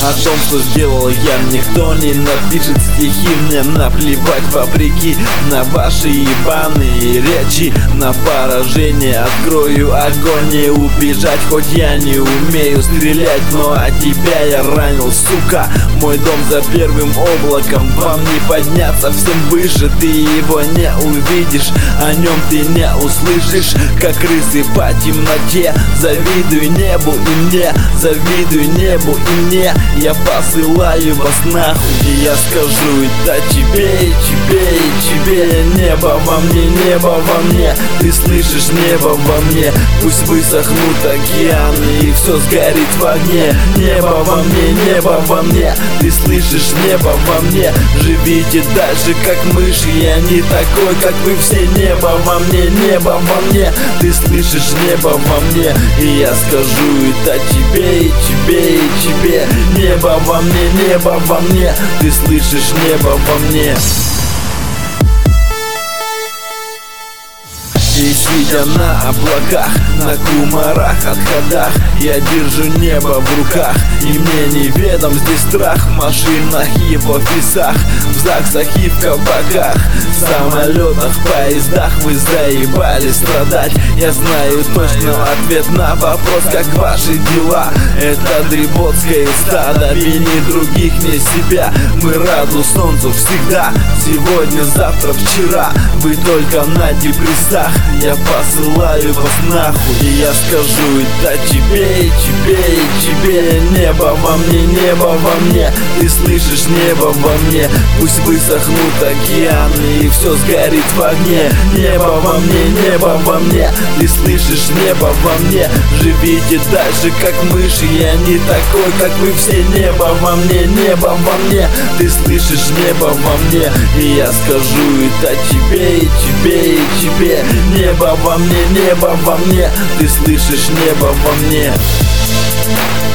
О том, что сделал я, никто не напишет стихи. Мне наплевать, вопреки на ваши ебаные речи. На поражение открою огонь, не убежать, хоть я не умею стрелять. Но от тебя я ранил, сука. Мой дом за первым облаком, вам не подняться всем выше. Ты его не увидишь, о нем ты не услышишь. Как крысы по темноте, завидуй небу и мне, завидуй небу и мне. Я посылаю вас нахуй, и я скажу это тебе, и тебе, и тебе. Небо во мне, небо во мне, ты слышишь, небо во мне. Пусть высохнут океаны и все сгорит в огне. Небо во мне, небо во мне, ты слышишь, небо во мне. Живите дальше как мыши, я не такой, как вы все. Небо во мне, небо во мне, ты слышишь, небо во мне. И я скажу это тебе, и тебе, и тебе. Небо во мне, небо во мне, ты слышишь, небо во мне. И сидя на облаках, на кумарах, отходах, я держу небо в руках. И мне неведом здесь страх в машинах и в офисах, в ЗАГСах и в кабаках, в самолетах, поездах. Вы заебали страдать. Я знаю точно ответ на вопрос, как ваши дела. Это дреботское стадо, вини других, не себя. Мы раду солнцу всегда, сегодня, завтра, вчера. Вы только на депрессах, я посылаю вас нахуй. И я скажу это тебе, и тебе, и тебе. Небо во мне, небо во мне, ты слышишь, небо во мне. Пусть высохнут океаны и все сгорит в огне. Небо во мне, небо во мне, ты слышишь, небо во мне. Живите дальше как мыши, я не такой, как вы все. Небо во мне, небо во мне, ты слышишь, небо во мне. И я скажу это тебе, и тебе, и тебе. Небо во мне, небо во мне, ты слышишь, небо во мне.